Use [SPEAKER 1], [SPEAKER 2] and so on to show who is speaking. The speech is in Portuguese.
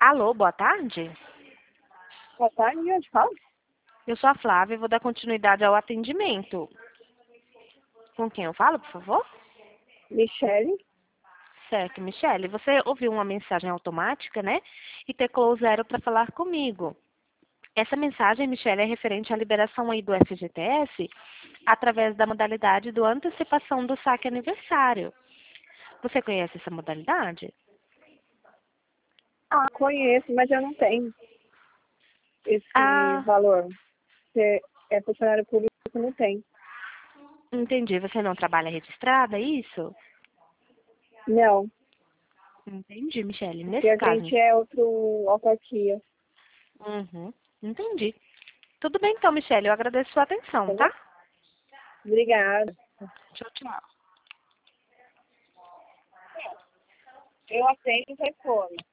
[SPEAKER 1] Alô, boa tarde.
[SPEAKER 2] Boa tarde, onde fala?
[SPEAKER 1] Eu sou a Flávia e vou dar continuidade ao atendimento. Com quem eu falo, por favor?
[SPEAKER 2] Michele.
[SPEAKER 1] Certo, Michele. Você ouviu uma mensagem automática, né? E teclou 0 para falar comigo. Essa mensagem, Michele, é referente à liberação aí do FGTS através da modalidade do antecipação do saque aniversário. Você conhece essa modalidade?
[SPEAKER 2] Ah, conheço, mas eu não tenho esse
[SPEAKER 1] Ah,
[SPEAKER 2] valor. Você é funcionário público, não tem.
[SPEAKER 1] entendi. Você não trabalha registrada, é isso?
[SPEAKER 2] Não,
[SPEAKER 1] Entendi, Michele.
[SPEAKER 2] porque
[SPEAKER 1] Nesse
[SPEAKER 2] a
[SPEAKER 1] caso.
[SPEAKER 2] gente é outro autarquia,
[SPEAKER 1] Uhum, entendi. Tudo bem então, Michele. Eu agradeço a sua atenção,
[SPEAKER 2] tá bom?
[SPEAKER 1] tá?
[SPEAKER 2] Obrigada.
[SPEAKER 1] Tchau, tchau.
[SPEAKER 2] Eu atendo o telefone.